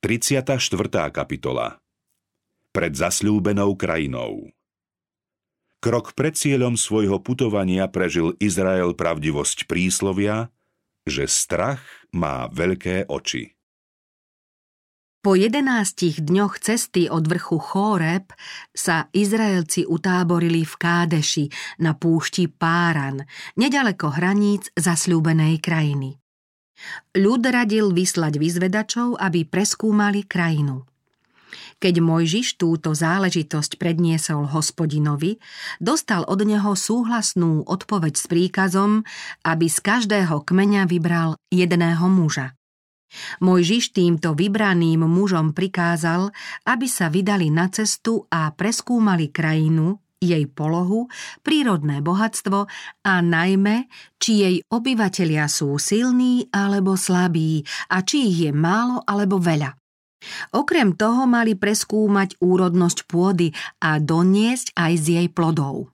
34. kapitola. Pred zasľúbenou krajinou. Krok pred cieľom svojho putovania prežil Izrael pravdivosť príslovia, že strach má veľké oči. Po 11 dňoch cesty od vrchu Chóreb sa Izraelci utáborili v Kádeši na púšti Páran, neďaleko hraníc zasľúbenej krajiny. Ľud radil vyslať vyzvedačov, aby preskúmali krajinu. Keď Mojžiš túto záležitosť predniesol Hospodinovi, dostal od neho súhlasnú odpoveď s príkazom, aby z každého kmeňa vybral jedného muža. Mojžiš týmto vybraným mužom prikázal, aby sa vydali na cestu a preskúmali krajinu, jej polohu, prírodné bohatstvo a najmä, či jej obyvatelia sú silní alebo slabí a či ich je málo alebo veľa. Okrem toho mali preskúmať úrodnosť pôdy a doniesť aj z jej plodov.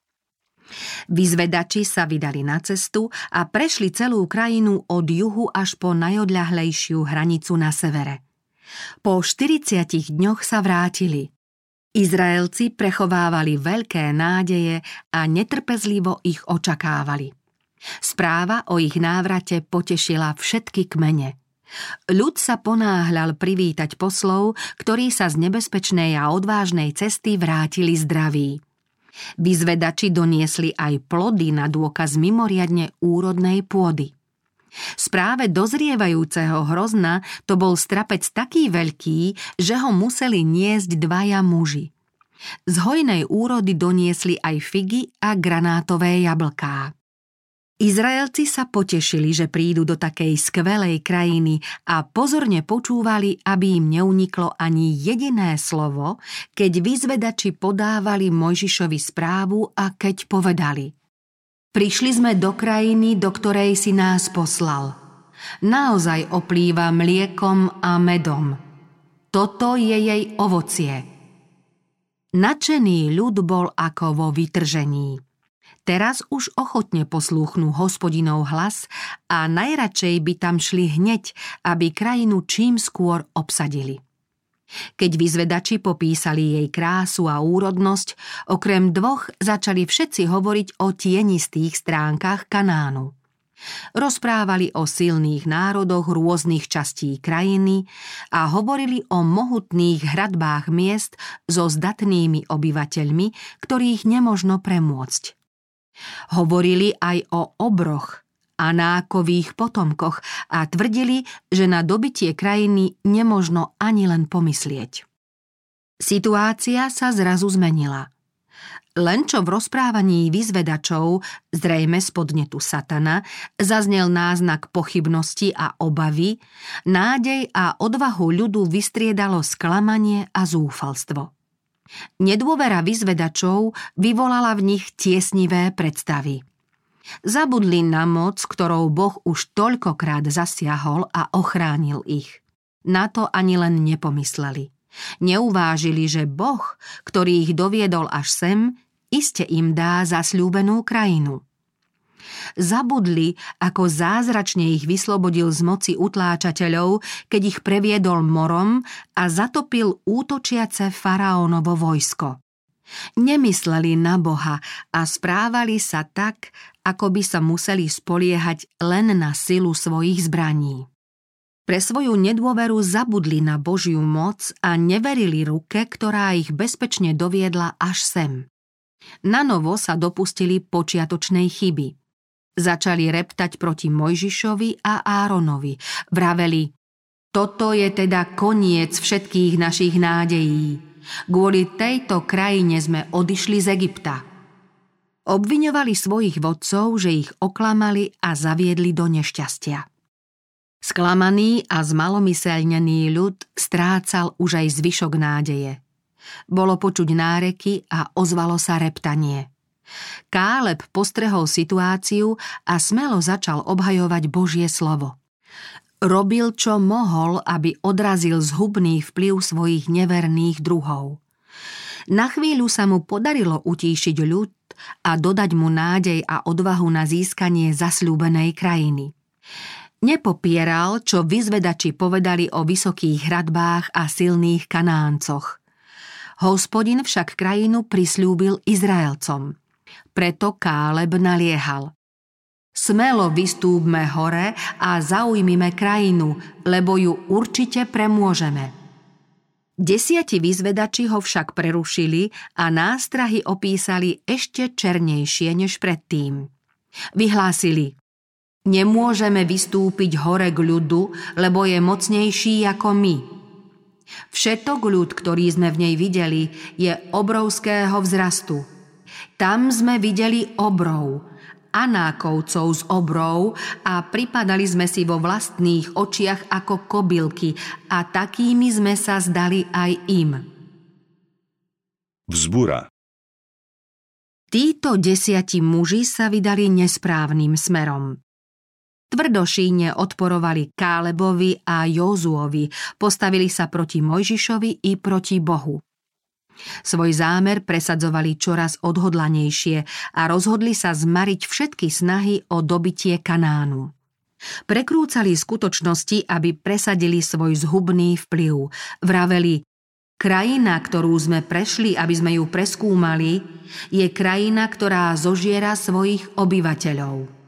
Vyzvedači sa vydali na cestu a prešli celú krajinu od juhu až po najodľahlejšiu hranicu na severe. Po 40 dňoch sa vrátili. Izraelci prechovávali veľké nádeje a netrpezlivo ich očakávali. Správa o ich návrate potešila všetky kmene. Ľud sa ponáhľal privítať poslov, ktorí sa z nebezpečnej a odvážnej cesty vrátili zdraví. Vyzvedači doniesli aj plody na dôkaz mimoriadne úrodnej pôdy. Správe dozrievajúceho hrozna to bol strapec taký veľký, že ho museli niesť dvaja muži. Z hojnej úrody doniesli aj figy a granátové jablká. Izraelci sa potešili, že prídu do takej skvelej krajiny a pozorne počúvali, aby im neuniklo ani jediné slovo, keď vyzvedači podávali Mojžišovi správu a keď povedali: Prišli sme do krajiny, do ktorej si nás poslal. Naozaj oplýva mliekom a medom. Toto je jej ovocie. Nadšený ľud bol ako vo vytržení. Teraz už ochotne poslúchnú Hospodinov hlas a najradšej by tam šli hneď, aby krajinu čím skôr obsadili. Keď vyzvedači popísali jej krásu a úrodnosť, okrem dvoch začali všetci hovoriť o tienistých stránkach Kanánu. Rozprávali o silných národoch rôznych častí krajiny a hovorili o mohutných hradbách miest so zdatnými obyvateľmi, ktorých nemožno premôcť. Hovorili aj o obroch, Anákových potomkoch a tvrdili, že na dobitie krajiny nemožno ani len pomyslieť. Situácia sa zrazu zmenila. Len čo v rozprávaní vyzvedačov, zrejme z podnetu satana, zaznel náznak pochybnosti a obavy, nádej a odvahu ľudu vystriedalo sklamanie a zúfalstvo. Nedôvera vyzvedačov vyvolala v nich tiesnivé predstavy. Zabudli na moc, ktorou Boh už toľkokrát zasiahol a ochránil ich. Na to ani len nepomysleli. Neuvážili, že Boh, ktorý ich doviedol až sem, iste im dá zasľúbenú krajinu. Zabudli, ako zázračne ich vyslobodil z moci utláčateľov, keď ich previedol morom a zatopil útočiace faraónovo vojsko. Nemysleli na Boha a správali sa tak, ako by sa museli spoliehať len na silu svojich zbraní. Pre svoju nedôveru zabudli na Božiu moc a neverili ruke, ktorá ich bezpečne doviedla až sem. Nanovo sa dopustili počiatočnej chyby. Začali reptať proti Mojžišovi a Áronovi. Vraveli: Toto je teda koniec všetkých našich nádejí. Kvôli tejto krajine sme odišli z Egypta. Obviňovali svojich vodcov, že ich oklamali a zaviedli do nešťastia. Sklamaný a zmalomyselnený ľud strácal už aj zvyšok nádeje. Bolo počuť náreky a ozvalo sa reptanie. Káleb postrehol situáciu a smelo začal obhajovať Božie slovo. Robil, čo mohol, aby odrazil zhubný vplyv svojich neverných druhov. Na chvíľu sa mu podarilo utíšiť ľud a dodať mu nádej a odvahu na získanie zasľúbenej krajiny. Nepopieral, čo vyzvedači povedali o vysokých hradbách a silných Kanáncoch. Hospodin však krajinu prisľúbil Izraelcom. Preto Káleb naliehal: Smelo vystúpme hore a zaujmime krajinu, lebo ju určite premôžeme. 10 vyzvedači ho však prerušili a nástrahy opísali ešte černejšie než predtým. Vyhlásili: Nemôžeme vystúpiť hore k ľudu, lebo je mocnejší ako my. Všetok ľud, ktorý sme v nej videli, je obrovského vzrastu. Tam sme videli obrov, Anákovcov z obrov a pripadali sme si vo vlastných očiach ako kobylky a takými sme sa zdali aj im. Vzbura. Títo 10 muži sa vydali nesprávnym smerom. Tvrdošíne odporovali Kálebovi a Józuovi, postavili sa proti Mojžišovi i proti Bohu. Svoj zámer presadzovali čoraz odhodlanejšie a rozhodli sa zmariť všetky snahy o dobitie Kanánu. Prekrúcali skutočnosti, aby presadili svoj zhubný vplyv. Vraveli: Krajina, ktorú sme prešli, aby sme ju preskúmali, je krajina, ktorá zožiera svojich obyvateľov.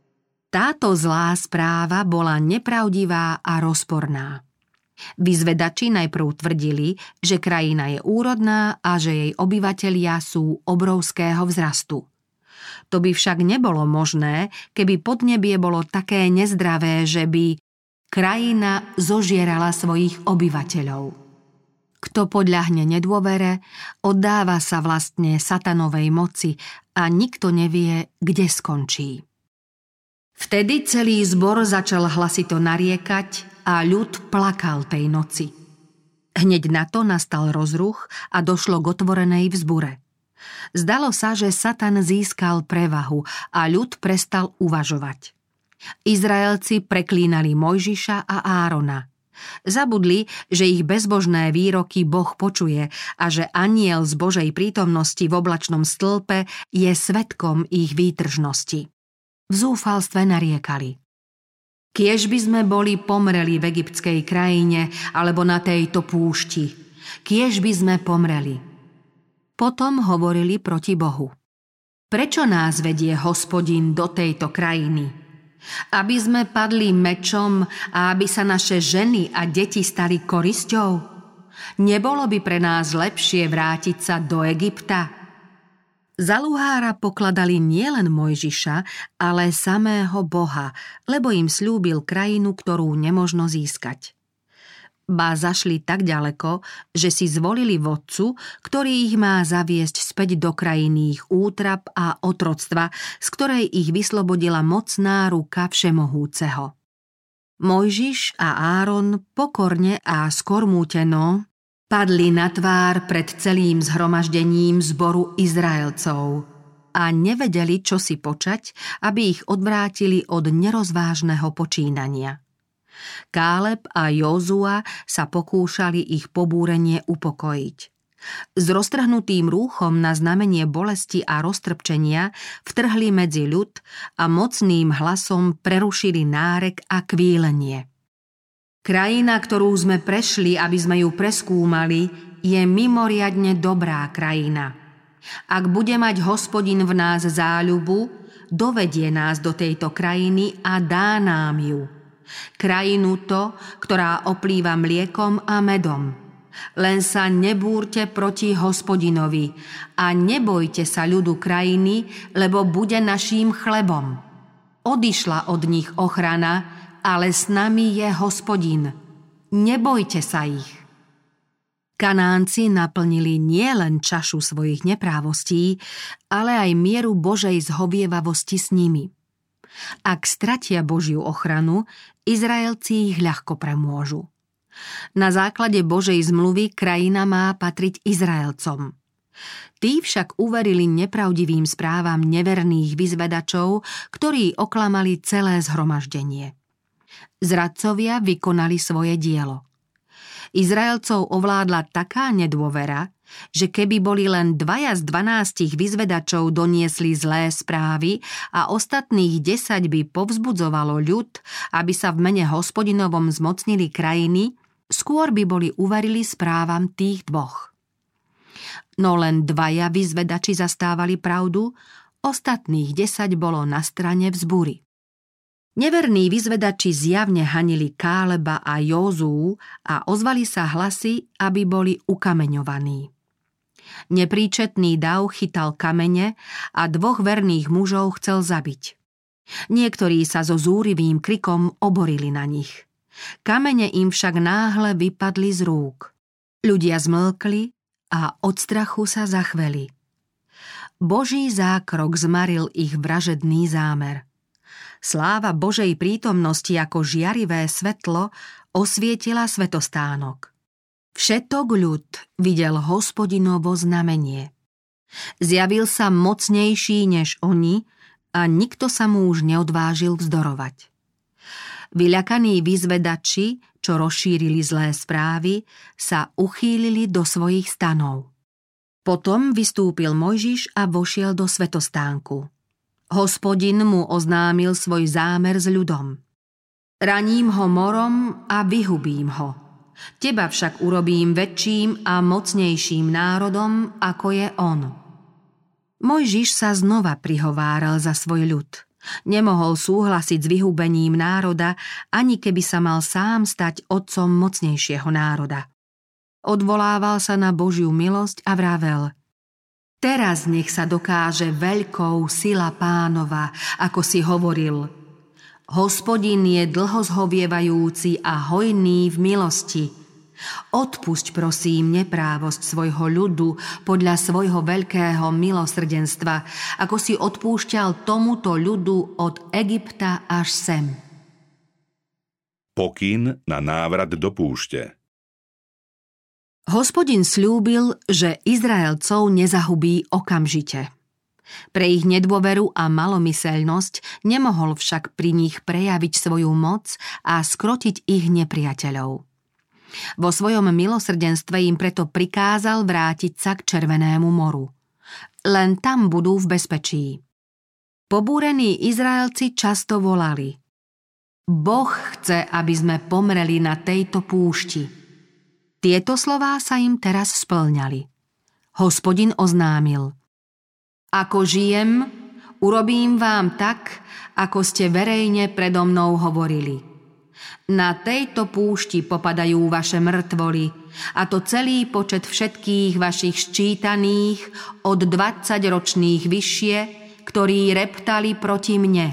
Táto zlá správa bola nepravdivá a rozporná. Vyzvedači najprv tvrdili, že krajina je úrodná a že jej obyvatelia sú obrovského vzrastu. To by však nebolo možné, keby podnebie bolo také nezdravé, že by krajina zožierala svojich obyvateľov. Kto podľahne nedôvere, oddáva sa vlastne satanovej moci a nikto nevie, kde skončí. Vtedy celý zbor začal hlasito nariekať a ľud plakal tej noci. Hneď na to nastal rozruch a došlo k otvorenej vzbure. Zdalo sa, že Satan získal prevahu a ľud prestal uvažovať. Izraelci preklínali Mojžiša a Árona. Zabudli, že ich bezbožné výroky Boh počuje a že anjel z Božej prítomnosti v oblačnom stĺpe je svedkom ich výtržnosti. V zúfalstve nariekali: Kiež by sme boli pomreli v egyptskej krajine alebo na tejto púšti. Kiež by sme pomreli. Potom hovorili proti Bohu: Prečo nás vedie Hospodin do tejto krajiny? Aby sme padli mečom a aby sa naše ženy a deti stali korisťou? Nebolo by pre nás lepšie vrátiť sa do Egypta? Za luhára pokladali nielen Mojžiša, ale samého Boha, lebo im sľúbil krajinu, ktorú nemožno získať. Ba zašli tak ďaleko, že si zvolili vodcu, ktorý ich má zaviesť späť do krajiny ich útrap a otroctva, z ktorej ich vyslobodila mocná ruka Všemohúceho. Mojžiš a Áron pokorne a skormúteno padli na tvár pred celým zhromaždením zboru Izraelcov a nevedeli, čo si počať, aby ich odvrátili od nerozvážneho počínania. Káleb a Józua sa pokúšali ich pobúrenie upokojiť. S roztrhnutým rúchom na znamenie bolesti a roztrpčenia vtrhli medzi ľud a mocným hlasom prerušili nárek a kvílenie. Krajina, ktorú sme prešli, aby sme ju preskúmali, je mimoriadne dobrá krajina. Ak bude mať Hospodin v nás záľubu, dovedie nás do tejto krajiny a dá nám ju. Krajinu to, ktorá oplýva mliekom a medom. Len sa nebúrte proti Hospodinovi a nebojte sa ľudu krajiny, lebo bude naším chlebom. Odišla od nich ochrana, ale s nami je Hospodin. Nebojte sa ich. Kanánci naplnili nielen čašu svojich neprávostí, ale aj mieru Božej zhovievavosti s nimi. Ak stratia Božiu ochranu, Izraelci ich ľahko premôžu. Na základe Božej zmluvy krajina má patriť Izraelcom. Tí však uverili nepravdivým správam neverných vyzvedačov, ktorí oklamali celé zhromaždenie. Zradcovia vykonali svoje dielo. Izraelcov ovládla taká nedôvera, že keby boli len 2 z 12 vyzvedačov doniesli zlé správy a ostatných 10 by povzbudzovalo ľud, aby sa v mene Hospodinovom zmocnili krajiny, skôr by boli uverili správam tých 2. No len 2 vyzvedači zastávali pravdu, ostatných 10 bolo na strane vzbúry. Neverní vyzvedači zjavne hanili Káleba a Józuu a ozvali sa hlasy, aby boli ukameňovaní. Nepríčetný dav chytal kamene a 2 verných mužov chcel zabiť. Niektorí sa so zúrivým krikom oborili na nich. Kamene im však náhle vypadli z rúk. Ľudia zmlkli a od strachu sa zachveli. Boží zákrok zmaril ich vražedný zámer. Sláva Božej prítomnosti ako žiarivé svetlo osvietila svetostánok. Všetok ľud videl Hospodinovo znamenie. Zjavil sa mocnejší než oni a nikto sa mu už neodvážil vzdorovať. Vyľakaní vyzvedači, čo rozšírili zlé správy, sa uchýlili do svojich stanov. Potom vystúpil Mojžiš a vošiel do svetostánku. Hospodin mu oznámil svoj zámer s ľudom. Raním ho morom a vyhubím ho. Teba však urobím väčším a mocnejším národom, ako je on. Mojžiš sa znova prihováral za svoj ľud. Nemohol súhlasiť s vyhubením národa, ani keby sa mal sám stať otcom mocnejšieho národa. Odvolával sa na Božiu milosť a vravel: Teraz nech sa dokáže veľkou sila Pánova, ako si hovoril. Hospodin je dlho zhovievajúci a hojný v milosti. Odpusť prosím neprávosť svojho ľudu podľa svojho veľkého milosrdenstva, ako si odpúšťal tomuto ľudu od Egypta až sem. Pokyn na návrat do púšte. Hospodin sľúbil, že Izraelcov nezahubí okamžite. Pre ich nedôveru a malomyseľnosť nemohol však pri nich prejaviť svoju moc a skrotiť ich nepriateľov. Vo svojom milosrdenstve im preto prikázal vrátiť sa k Červenému moru. Len tam budú v bezpečí. Pobúrení Izraelci často volali: Boh chce, aby sme pomreli na tejto púšti. Tieto slová sa im teraz spĺňali. Hospodin oznámil: Ako žijem, urobím vám tak, ako ste verejne predo mnou hovorili. Na tejto púšti popadajú vaše mŕtvoly, a to celý počet všetkých vašich ščítaných od 20-ročných vyššie, ktorí reptali proti mne.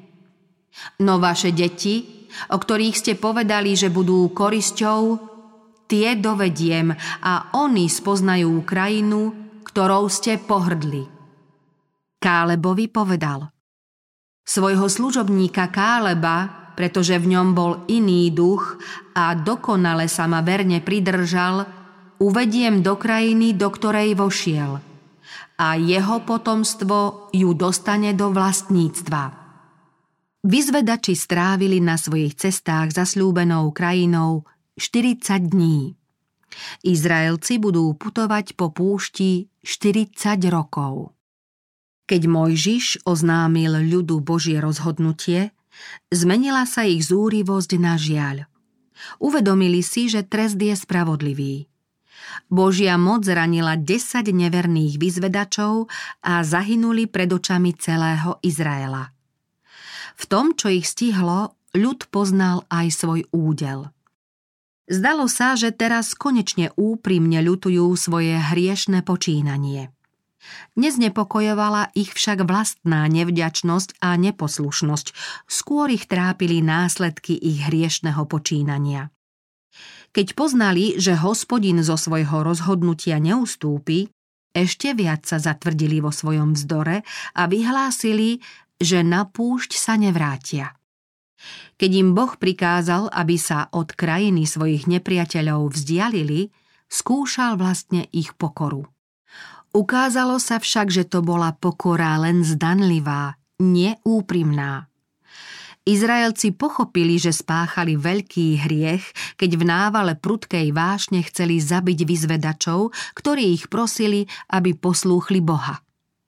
No vaše deti, o ktorých ste povedali, že budú korisťou, tie dovediem a oni spoznajú krajinu, ktorou ste pohrdli. Kálebovi povedal: Svojho služobníka Káleba, pretože v ňom bol iný duch a dokonale sa ma verne pridržal, uvediem do krajiny, do ktorej vošiel, a jeho potomstvo ju dostane do vlastníctva. Vyzvedači strávili na svojich cestách zasľúbenou krajinou 40 dní. Izraelci budú putovať po púšti 40 rokov. Keď Mojžiš oznámil ľudu Božie rozhodnutie, zmenila sa ich zúrivosť na žiaľ. Uvedomili si, že trest je spravodlivý. Božia moc zranila 10 neverných vyzvedačov a zahynuli pred očami celého Izraela. V tom, čo ich stihlo, ľud poznal aj svoj údel. Zdalo sa, že teraz konečne úprimne ľutujú svoje hriešne počínanie. Neznepokojovala ich však vlastná nevďačnosť a neposlušnosť, skôr ich trápili následky ich hriešneho počínania. Keď poznali, že Hospodin zo svojho rozhodnutia neustúpi, ešte viac sa zatvrdili vo svojom vzdore a vyhlásili, že na púšť sa nevrátia. Keď im Boh prikázal, aby sa od krajiny svojich nepriateľov vzdialili, skúšal vlastne ich pokoru. Ukázalo sa však, že to bola pokora len zdanlivá, neúprimná. Izraelci pochopili, že spáchali veľký hriech, keď v návale prudkej vášne chceli zabiť vyzvedačov, ktorí ich prosili, aby poslúchli Boha.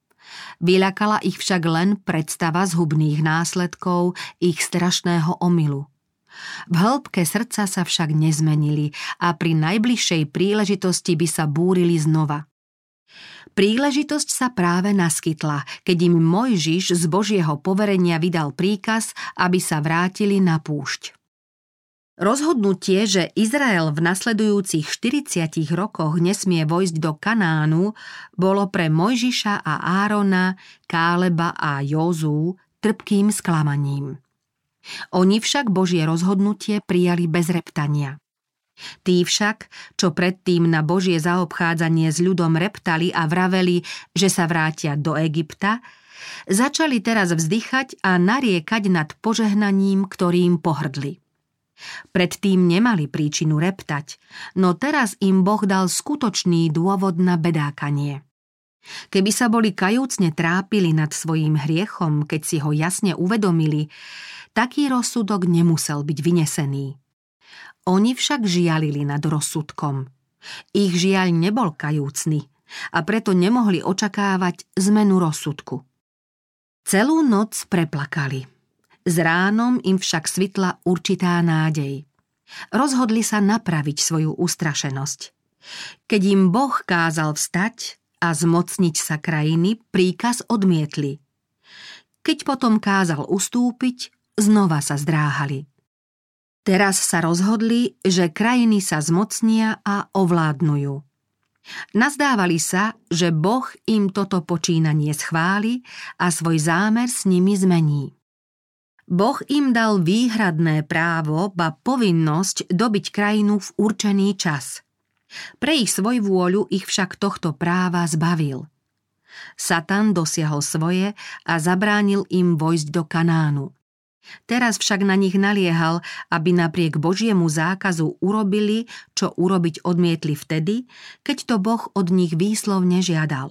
Vyľakala ich však len predstava zhubných následkov ich strašného omylu. V hĺbke srdca sa však nezmenili a pri najbližšej príležitosti by sa búrili znova. Príležitosť sa práve naskytla, keď im Mojžiš z Božieho poverenia vydal príkaz, aby sa vrátili na púšť. Rozhodnutie, že Izrael v nasledujúcich 40 rokoch nesmie vojsť do Kanánu, bolo pre Mojžiša a Árona, Káleba a Józuu trpkým sklamaním. Oni však Božie rozhodnutie prijali bez reptania. Tí však, čo predtým na Božie zaobchádzanie s ľudom reptali a vraveli, že sa vrátia do Egypta, začali teraz vzdychať a nariekať nad požehnaním, ktorým pohrdli. Predtým nemali príčinu reptať, no teraz im Boh dal skutočný dôvod na bedákanie. Keby sa boli kajúcne trápili nad svojím hriechom, keď si ho jasne uvedomili, taký rozsudok nemusel byť vynesený. Oni však žialili nad rozsudkom. Ich žiaľ nebol kajúcny a preto nemohli očakávať zmenu rozsudku. Celú noc preplakali. S ránom im však svitla určitá nádej. Rozhodli sa napraviť svoju ustrašenosť. Keď im Boh kázal vstať a zmocniť sa krajiny, príkaz odmietli. Keď potom kázal ustúpiť, znova sa zdráhali. Teraz sa rozhodli, že krajiny sa zmocnia a ovládnu ju. Nazdávali sa, že Boh im toto počínanie schváli a svoj zámer s nimi zmení. Boh im dal výhradné právo, ba povinnosť dobiť krajinu v určený čas. Pre ich svojvôľu ich však tohto práva zbavil. Satan dosiahol svoje a zabránil im vojsť do Kanánu. Teraz však na nich naliehal, aby napriek Božiemu zákazu urobili, čo urobiť odmietli vtedy, keď to Boh od nich výslovne žiadal.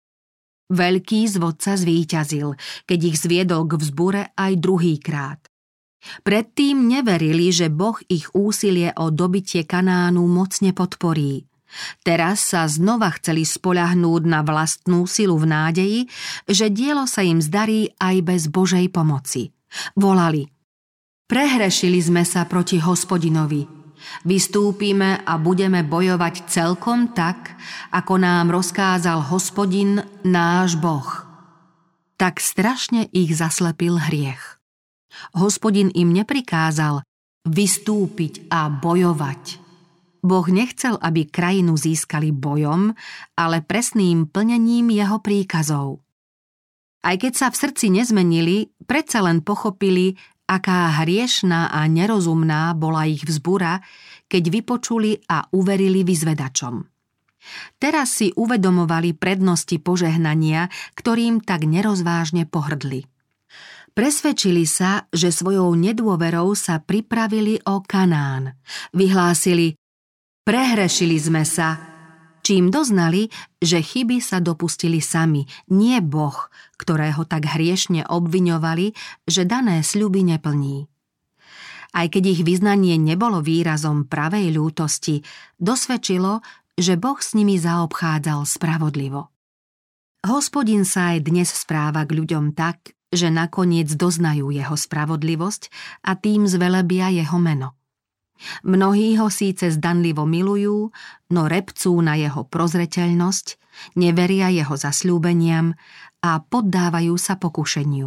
Veľký zvodca zvíťazil, keď ich zviedol k vzbure aj druhýkrát. Predtým neverili, že Boh ich úsilie o dobitie Kanánu mocne podporí. Teraz sa znova chceli spoľahnúť na vlastnú silu v nádeji, že dielo sa im zdarí aj bez Božej pomoci. Volali: Prehrešili sme sa proti Hospodinovi. Vystúpime a budeme bojovať celkom tak, ako nám rozkázal Hospodin, náš Boh. Tak strašne ich zaslepil hriech. Hospodin im neprikázal vystúpiť a bojovať. Boh nechcel, aby krajinu získali bojom, ale presným plnením jeho príkazov. Aj keď sa v srdci nezmenili, predsa len pochopili, aká hriešná a nerozumná bola ich vzbura, keď vypočuli a uverili vyzvedačom. Teraz si uvedomovali prednosti požehnania, ktorým tak nerozvážne pohrdli. Presvedčili sa, že svojou nedôverou sa pripravili o Kanán. Vyhlásili: Prehrešili sme sa, čím doznali, že chyby sa dopustili sami, nie Boh, ktorého tak hriešne obviňovali, že dané sľuby neplní. Aj keď ich vyznanie nebolo výrazom pravej ľútosti, dosvedčilo, že Boh s nimi zaobchádzal spravodlivo. Hospodin sa aj dnes správa k ľuďom tak, že nakoniec doznajú jeho spravodlivosť a tým zvelebia jeho meno. Mnohí ho síce zdanlivo milujú, no repcú na jeho prozreteľnosť, neveria jeho zasľúbeniam a poddávajú sa pokušeniu.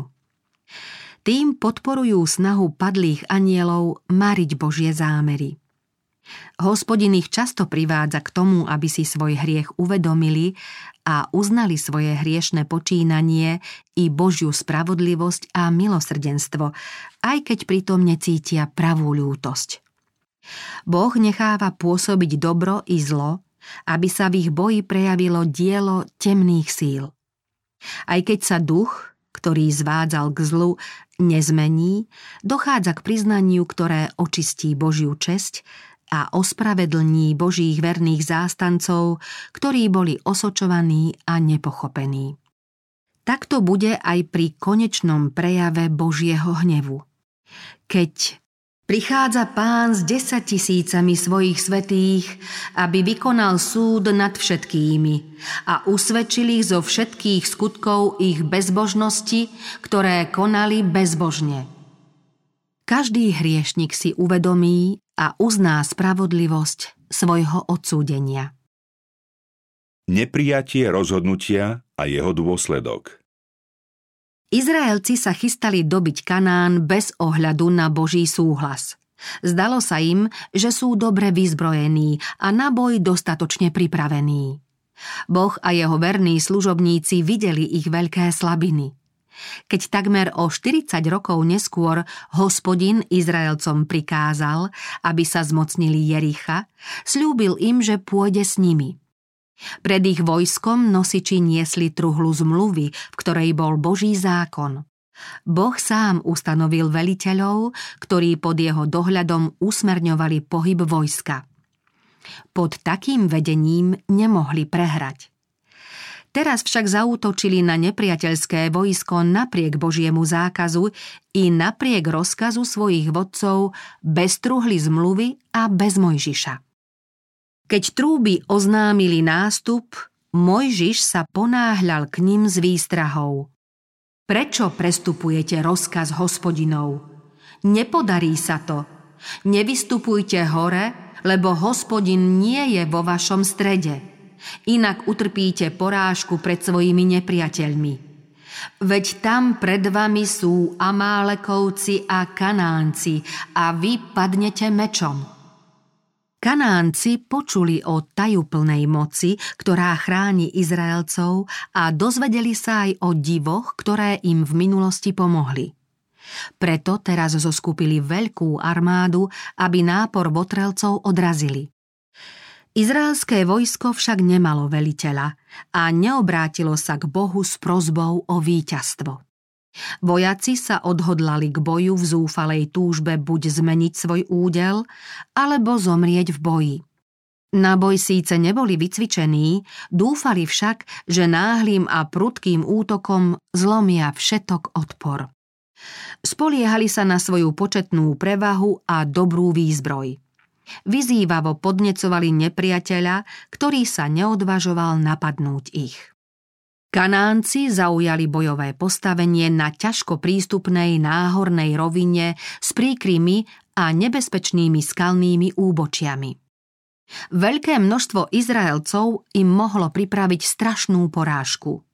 Tým podporujú snahu padlých anielov mariť Božie zámery. Hospodin ich často privádza k tomu, aby si svoj hriech uvedomili a uznali svoje hriešne počínanie i Božiu spravodlivosť a milosrdenstvo, aj keď pritom necítia pravú ľútosť. Boh necháva pôsobiť dobro i zlo, aby sa v ich boji prejavilo dielo temných síl. Aj keď sa duch, ktorý zvádzal k zlu, nezmení, dochádza k priznaniu, ktoré očistí Božiu česť a ospravedlní Božích verných zástancov, ktorí boli osočovaní a nepochopení. Takto bude aj pri konečnom prejave Božieho hnevu. Keď prichádza Pán s 10 000 svojich svätých, aby vykonal súd nad všetkými a usvedčil ich zo všetkých skutkov ich bezbožnosti, ktoré konali bezbožne. Každý hriešnik si uvedomí a uzná spravodlivosť svojho odsúdenia. Neprijatie rozhodnutia a jeho dôsledok. Izraelci sa chystali dobiť Kanán bez ohľadu na Boží súhlas. Zdalo sa im, že sú dobre vyzbrojení a na boj dostatočne pripravení. Boh a jeho verní služobníci videli ich veľké slabiny. Keď takmer o 40 rokov neskôr Hospodin Izraelcom prikázal, aby sa zmocnili Jericha, sľúbil im, že pôjde s nimi. Pred ich vojskom nosiči niesli truhlu zmluvy, v ktorej bol Boží zákon. Boh sám ustanovil veliteľov, ktorí pod jeho dohľadom usmerňovali pohyb vojska. Pod takým vedením nemohli prehrať. Teraz však zaútočili na nepriateľské vojsko napriek Božiemu zákazu i napriek rozkazu svojich vodcov bez truhly zmluvy a bez Mojžiša. Keď trúby oznámili nástup, Mojžiš sa ponáhľal k nim s výstrahou. Prečo prestupujete rozkaz Hospodinov? Nepodarí sa to. Nevystupujte hore, lebo Hospodin nie je vo vašom strede. Inak utrpíte porážku pred svojimi nepriateľmi. Veď tam pred vami sú Amálekovci a Kanánci a vy padnete mečom. Kanánci počuli o tajúplnej moci, ktorá chráni Izraelcov a dozvedeli sa aj o divoch, ktoré im v minulosti pomohli. Preto teraz zoskupili veľkú armádu, aby nápor votrelcov odrazili. Izraelské vojsko však nemalo veliteľa a neobrátilo sa k Bohu s prosbou o víťazstvo. Vojaci sa odhodlali k boju v zúfalej túžbe buď zmeniť svoj údel, alebo zomrieť v boji. Na boj síce neboli vycvičení, dúfali však, že náhlým a prudkým útokom zlomia všetok odpor. Spoliehali sa na svoju početnú prevahu a dobrú výzbroj. Vyzývavo podnecovali nepriateľa, ktorý sa neodvažoval napadnúť ich. Kanánci zaujali bojové postavenie na ťažko prístupnej náhornej rovine s príkrymi a nebezpečnými skalnými úbočiami. Veľké množstvo Izraelcov im mohlo pripraviť strašnú porážku.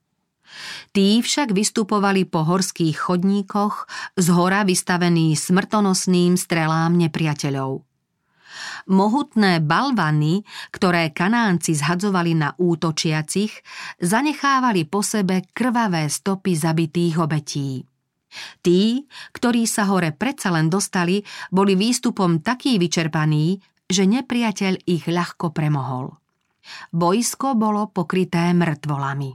Tí však vystupovali po horských chodníkoch, zhora vystavení smrtonosným strelám nepriateľov. Mohutné balvany, ktoré Kanánci zhadzovali na útočiacich, zanechávali po sebe krvavé stopy zabitých obetí. Tí, ktorí sa hore predsa len dostali, boli výstupom takí vyčerpaní, že nepriateľ ich ľahko premohol. Vojsko bolo pokryté mŕtvolami.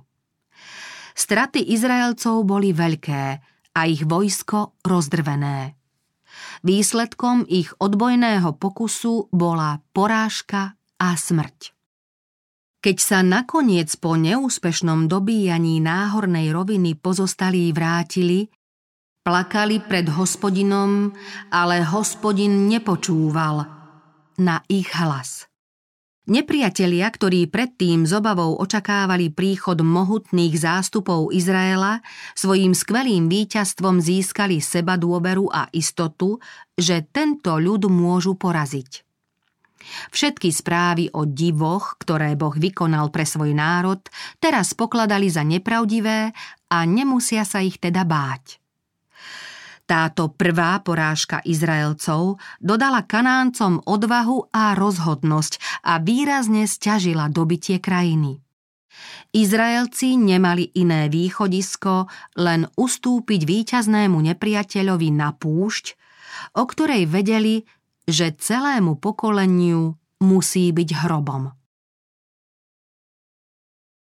Straty Izraelcov boli veľké a ich vojsko rozdrvené. Výsledkom ich odbojného pokusu bola porážka a smrť. Keď sa nakoniec po neúspešnom dobíjaní náhornej roviny pozostalí vrátili, plakali pred Hospodinom, ale Hospodin nepočúval na ich hlas. Nepriatelia, ktorí predtým s obavou očakávali príchod mohutných zástupov Izraela, svojím skvelým víťazstvom získali sebadôveru a istotu, že tento ľud môžu poraziť. Všetky správy o divoch, ktoré Boh vykonal pre svoj národ, teraz pokladali za nepravdivé a nemusia sa ich teda báť. Táto prvá porážka Izraelcov dodala Kanáncom odvahu a rozhodnosť a výrazne sťažila dobitie krajiny. Izraelci nemali iné východisko, len ustúpiť víťaznému nepriateľovi na púšť, o ktorej vedeli, že celému pokoleniu musí byť hrobom.